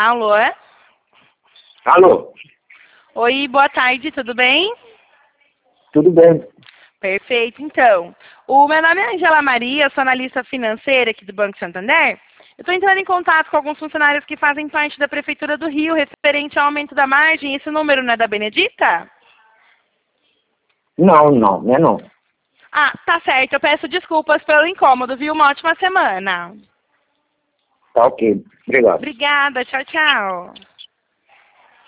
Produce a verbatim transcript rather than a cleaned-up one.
Alô? Alô? Oi, boa tarde, tudo bem? Tudo bem? Perfeito, então. O meu nome é Angela Maria, sou analista financeira aqui do Banco Santander. Eu estou entrando em contato com alguns funcionários que fazem parte da Prefeitura do Rio, referente ao aumento da margem. Esse número não é da Benedita? Não, não, não é não. Ah, tá certo. Eu peço desculpas pelo incômodo, viu? Uma ótima semana. Tá ok. Obrigado. Obrigada, tchau, tchau.